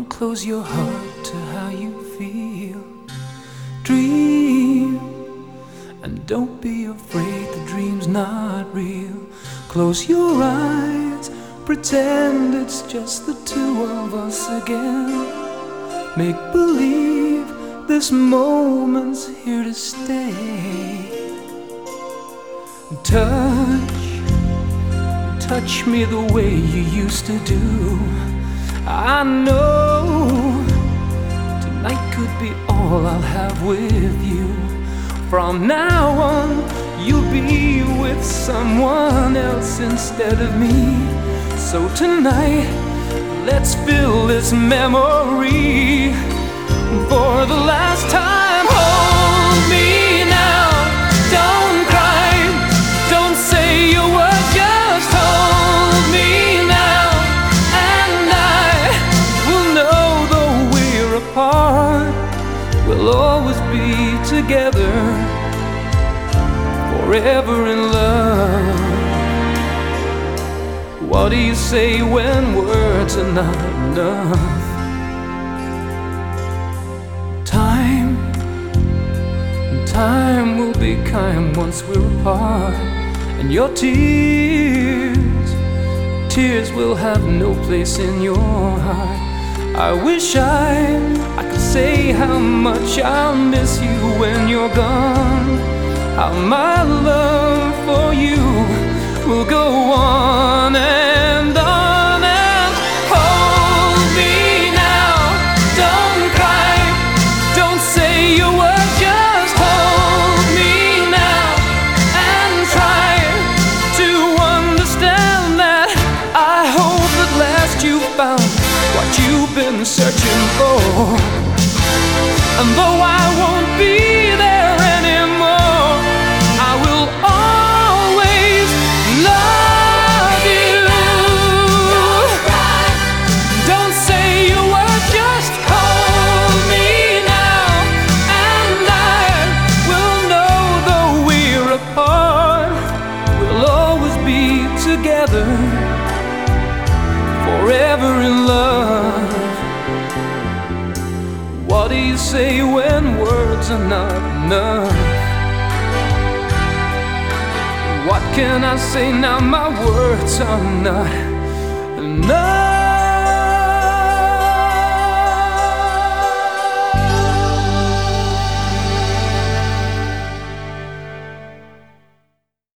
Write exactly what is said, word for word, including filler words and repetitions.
Don't close your heart to how you feel. Dream, and don't be afraid the dream's not real. Close your eyes, pretend it's just the two of us again. Make believe this moment's here to stay. Touch, touch me the way you used to do. I know tonight could be all I'll have with you. From now on, you'll be with someone else instead of me. So tonight, let's fill this memory for the last time. Hold me now, don't cry, don't say your word, just hold me now. And I will know though we're apart, we'll always be together, forever in love. What do you say when words are not enough? Time, time will be kind once we're apart. And your tears, tears will have no place in your heart. I wish I, I could say how much I'll miss you when you're gone. How my love for you will go on and on. And hold me now, don't cry, don't say your word, just hold me now. And try to understand that I hope at last you found what you've been searching for. And though I won't be there anymore, I will always love you. Don't cry, don't say a word, just hold me now. And I will know though we're apart, we'll always be together, forever in love. What do you say when words are not enough? What can I say now? My words are not enough.